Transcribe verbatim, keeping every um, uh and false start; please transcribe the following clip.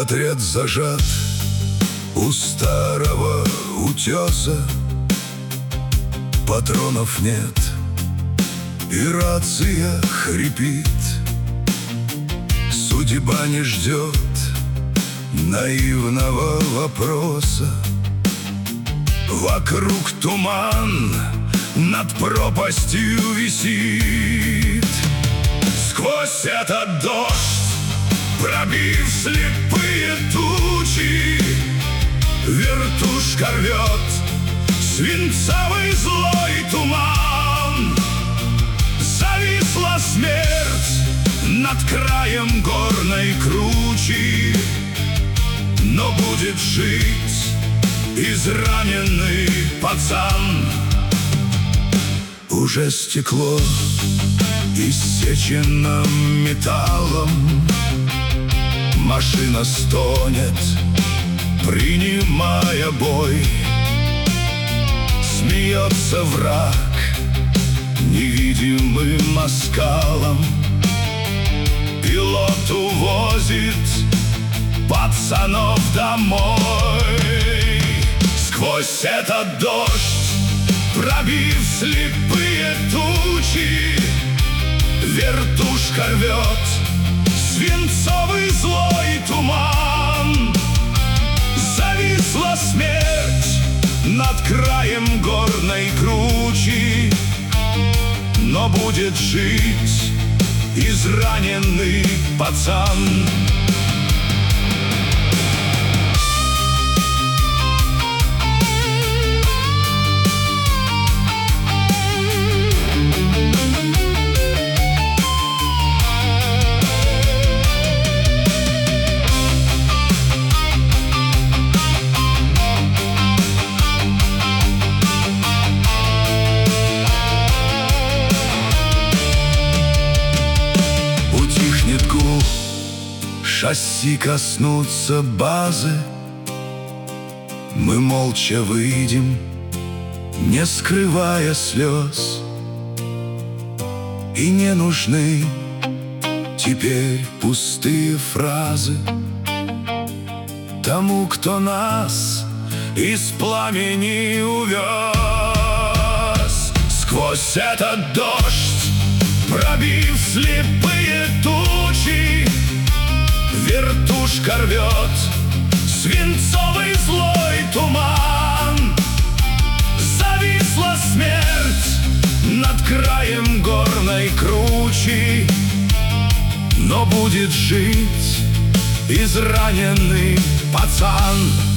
Отряд зажат у старого утеса, патронов нет, и рация хрипит. Судьба не ждет наивного вопроса. Вокруг туман над пропастью висит. Сквозь этот дождь, пробив слепые тучи, вертушка рвет свинцовый злой туман. Зависла смерть над краем горной кручи, но будет жить израненный пацан. Уже стекло иссечено металлом, машина стонет, принимая бой. Смеется враг невидимым оскалом. Пилот увозит пацанов домой. Сквозь этот дождь, пробив слепые тучи, вертушка рвет свинцовый злой туман. Зависла смерть над краем горной кручи, но будет жить израненный пацан. Шасси коснутся базы, мы молча выйдем, не скрывая слез. И не нужны теперь пустые фразы тому, кто нас из пламени увез. Сквозь этот дождь, пробив слепые тучи, вертушка рвет свинцовый злой туман. Зависла смерть над краем горной кручи, но будет жить израненный пацан.